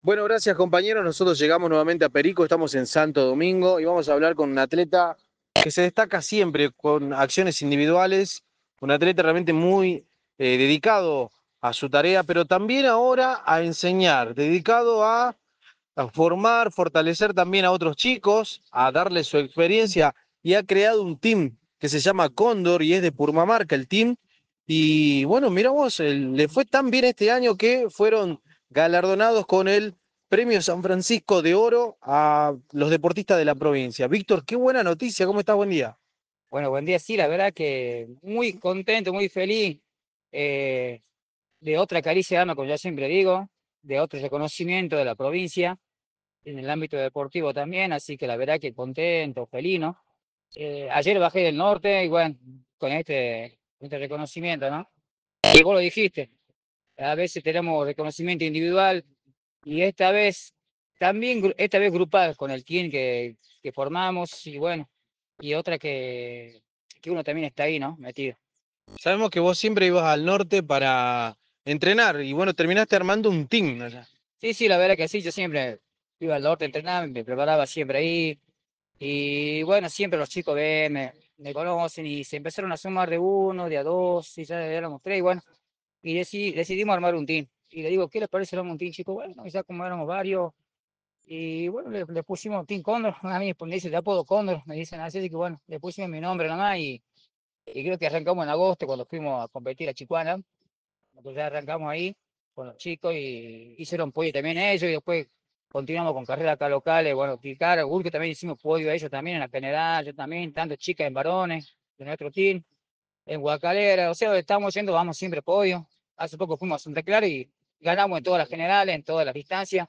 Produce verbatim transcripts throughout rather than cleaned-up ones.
Bueno, gracias compañeros. Nosotros llegamos nuevamente a Perico, estamos en Santo Domingo y vamos a hablar con un atleta que se destaca siempre con acciones individuales, un atleta realmente muy eh, dedicado a su tarea, pero también ahora a enseñar, dedicado a, a formar, fortalecer también a otros chicos, a darles su experiencia y ha creado un team que se llama Cóndor y es de Purmamarca el team. Y bueno, mira vos, el- le fue tan bien este año que fueron galardonados con el Premio San Francisco de Oro a los deportistas de la provincia. Víctor, qué buena noticia, ¿cómo estás? Buen día. Bueno, buen día, sí, la verdad que muy contento, muy feliz eh, de otra caricia de alma, como yo siempre digo, de otro reconocimiento de la provincia, en el ámbito deportivo también, así que la verdad que contento, feliz, ¿no? Eh, ayer bajé del norte y bueno, con este, este reconocimiento, ¿no? Y vos lo dijiste, a veces tenemos reconocimiento individual y esta vez también, gru- esta vez grupal con el team que, que formamos y bueno, y otra que, que uno también está ahí, ¿no? Metido. Sabemos que vos siempre ibas al norte para entrenar y bueno, terminaste armando un team allá. Sí, sí, la verdad que sí, yo siempre iba al norte a entrenar, me preparaba siempre ahí. Y bueno, siempre los chicos ven, me, me conocen y se empezaron a sumar de uno, de a dos, y ya éramos tres, y bueno, y deci- decidimos armar un team. Y le digo, ¿qué les parece armar un team, chicos? Bueno, ya como éramos varios, y bueno, le, le pusimos Team Cóndor, a mí me dicen de apodo Cóndor, me dicen así, así que bueno, le pusimos mi nombre nomás, y, y creo que arrancamos en agosto cuando fuimos a competir a Chicuana. Pues ya arrancamos ahí con los chicos y hicieron podio también ellos y después continuamos con carreras acá locales, bueno, Tilcara, Urque también hicimos podio ellos también en la general, yo también, tanto chicas en varones de nuestro team, en Guacalera, o sea, estamos yendo, vamos siempre podio. Hace poco fuimos a Santa Clara y ganamos en todas las generales, en todas las distancias.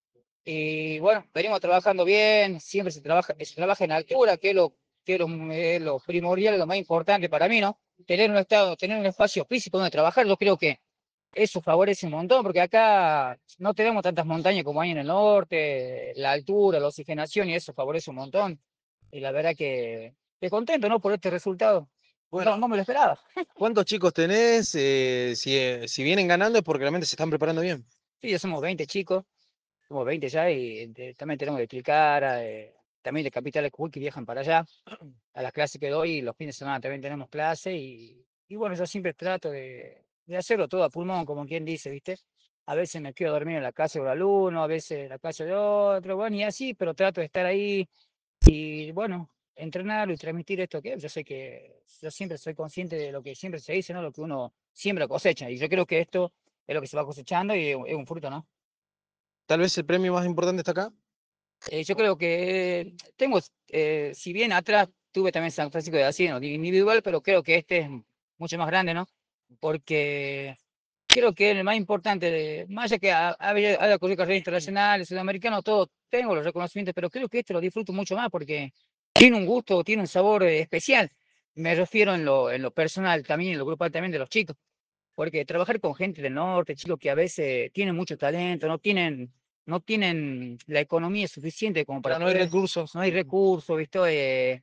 Y bueno, venimos trabajando bien, siempre se trabaja, se trabaja en altura, que es lo, que es lo, es lo primordial, lo más importante para mí, ¿no? Tener un estado, tener un espacio físico donde trabajar, yo creo que eso favorece un montón, porque acá no tenemos tantas montañas como hay en el norte, la altura, la oxigenación, y eso favorece un montón. Y la verdad que estoy contento, ¿no? Por este resultado. Bueno, No, no me lo esperaba. ¿cuántos chicos tenés? Eh, si, eh, si vienen ganando es porque realmente se están preparando bien. Sí, ya somos veinte chicos, somos veinte ya, y de- también tenemos de Tilcara, de- también de Capital de Cuy que viajan para allá, a las clases que doy, y los fines de semana también tenemos clase, y, y bueno, yo siempre trato de, de hacerlo todo a pulmón, como quien dice, ¿viste? A veces me quedo a dormir en la casa de un alumno, a veces en la casa de otro, bueno, y así, pero trato de estar ahí y, bueno, entrenar y transmitir esto que yo sé que yo siempre soy consciente de lo que siempre se dice, ¿no? Lo que uno siembra cosecha, y yo creo que esto es lo que se va cosechando y es un fruto, ¿no? Tal vez el premio más importante está acá. Eh, yo creo que tengo, eh, si bien atrás tuve también San Francisco de Asís, ¿no? Individual, pero creo que este es mucho más grande, ¿no? Porque creo que es el más importante, de, más allá que ha- haya haya ocurrido carreras internacionales, sudamericanos, todo, tengo los reconocimientos, pero creo que este lo disfruto mucho más porque tiene un gusto, tiene un sabor eh, especial. Me refiero en lo, en lo personal también, en lo grupal también de los chicos, porque trabajar con gente del norte, chicos que a veces tienen mucho talento, no tienen, no tienen la economía suficiente como para Claro, no hay poder, recursos. no hay recursos, ¿viste? Eh,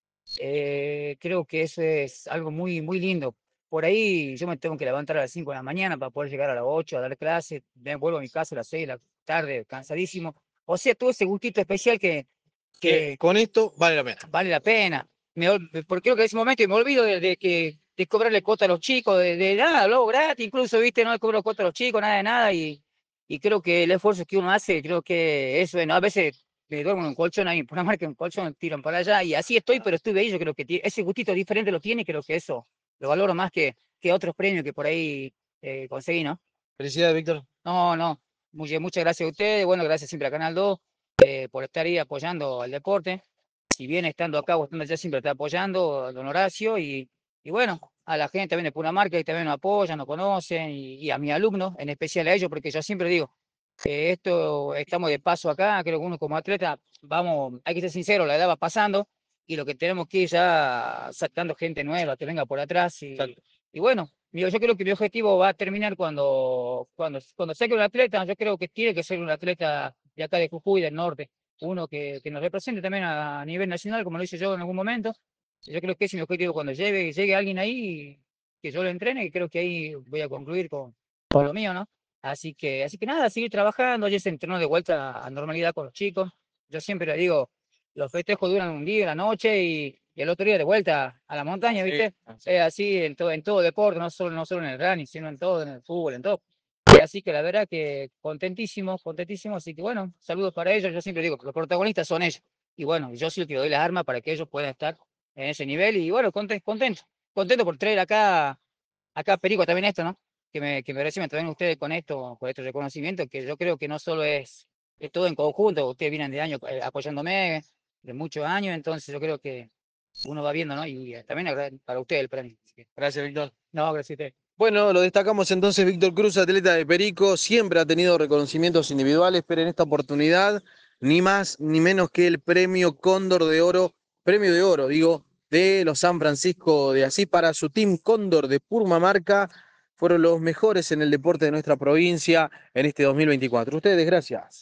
eh, creo que eso es algo muy, muy lindo. Por ahí yo me tengo que levantar a las cinco de la mañana para poder llegar a las ocho a dar clase, me vuelvo a mi casa a las seis de la tarde, cansadísimo. O sea, todo ese gustito especial que, Que que, con esto vale la pena. vale la pena. Me, ol- porque creo que en ese momento me olvido de, de que de cobrarle cuota a los chicos, de, de nada, luego gratis, incluso, viste, no le cobro cuota a los chicos, nada de nada, y, y creo que el esfuerzo que uno hace, creo que eso, bueno, a veces me duermo en un colchón ahí, por una marca en un colchón, tiran para allá, y así estoy, pero estuve ahí, yo creo que ti- ese gustito diferente lo tiene, y creo que eso lo valoro más que, que otros premios que por ahí eh, conseguí, ¿no? Felicidades, Víctor. No, no, muchas, muchas gracias a ustedes, bueno, gracias siempre a Canal dos eh, por estar ahí apoyando al deporte. Si bien estando acá o estando allá siempre está apoyando a don Horacio y, y bueno, a la gente también de Punamarca que también nos apoyan, nos conocen y, y a mis alumnos, en especial a ellos, porque yo siempre digo, que esto estamos de paso acá, creo que uno como atleta, vamos, hay que ser sincero, la edad va pasando y lo que tenemos que ir ya sacando gente nueva que venga por atrás y, Exacto. y bueno, yo yo creo que mi objetivo va a terminar cuando, cuando, cuando saque un atleta, yo creo que tiene que ser un atleta de acá de Jujuy, del norte, uno que, que nos represente también a, a nivel nacional, como lo hice yo en algún momento. Yo creo que ese es mi objetivo cuando llegue, llegue alguien ahí, que yo lo entrene, y creo que ahí voy a concluir con, con lo mío, ¿no? Así que, así que nada, seguir trabajando. Ayer se entrenó de vuelta a normalidad con los chicos. Yo siempre le digo, los festejos duran un día, la noche y, y el otro día de vuelta a la montaña, Sí, ¿viste? así. Es así en todo, en todo deporte, no solo, no solo en el running, sino en todo, en el fútbol, en todo. Y así que la verdad que contentísimo, contentísimo. Así que bueno, saludos para ellos. Yo siempre digo que los protagonistas son ellos. Y bueno, yo soy el que doy las armas para que ellos puedan estar en ese nivel. Y bueno, contento, contento, contento por traer acá, acá Perico también esto, ¿no? Que me, que me reciben también ustedes con esto, con estos reconocimientos, que yo creo que no solo es, es todo en conjunto, ustedes vienen de años eh, apoyándome, de muchos años, entonces yo creo que uno va viendo, ¿no? Y eh, también agra- para usted el premio. Así que, Gracias, Víctor. no, gracias a usted. Bueno, lo destacamos entonces, Víctor Cruz, atleta de Perico, siempre ha tenido reconocimientos individuales, pero en esta oportunidad ni más ni menos que el premio Cóndor de Oro, premio de oro, digo, de los San Francisco de Asís para su Team Cóndor de Purmamarca. Fueron los mejores en el deporte de nuestra provincia en este dos mil veinticuatro. Ustedes, gracias.